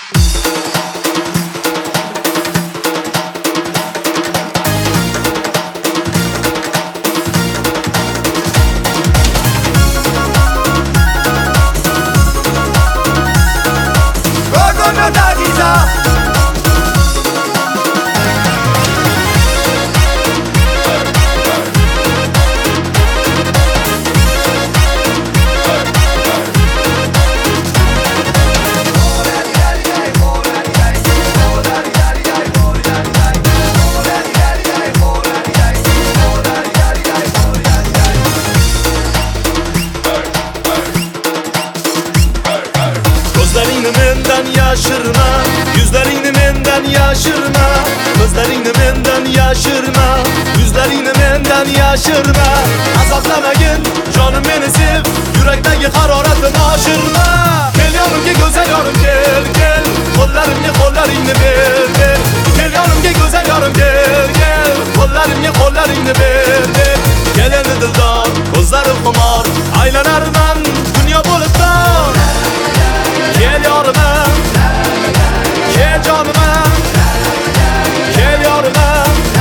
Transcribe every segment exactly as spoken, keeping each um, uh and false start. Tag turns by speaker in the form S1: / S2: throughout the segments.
S1: Gözlerini menden yaşırma, yüzlerini menden yaşırma. Gözlerini menden yaşırma, yüzlerini menden yaşırma. Azaplamagin canım beni sev, yürekteki hararetini aşırma. Gel yanım gel güzel yarım gel gel, kollarımla kollarını ver ver. Gel yanım gel güzel yarım gel gel, kollarımla kollarını ver ver. Geleni dildan, gözlerim kumar, aylanar ben dünya buluttan. Gel yarıma, gel canıma, gel yarıma.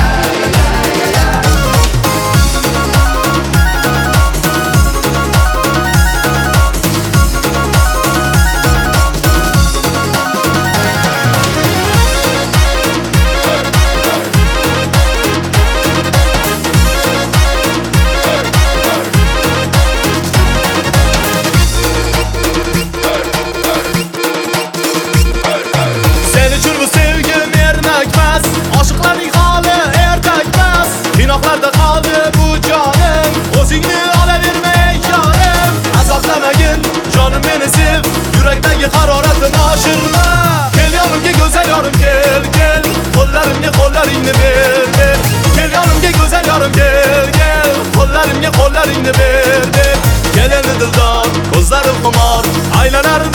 S1: Aşıkların halı ertekmez, günahlarda kaldı bu canım. Özünü alaverme yarım, azaplamagin canım beni sev, yürekteki hararetini aşırma. Gel yanım gel güzel yarım gel gel, kollarımla kollarını ver ver. Gel yanım gel güzel yarım gel gel, kollarımla kollarını ver ver. Geleni dildan, gözlerim kumar, aylanar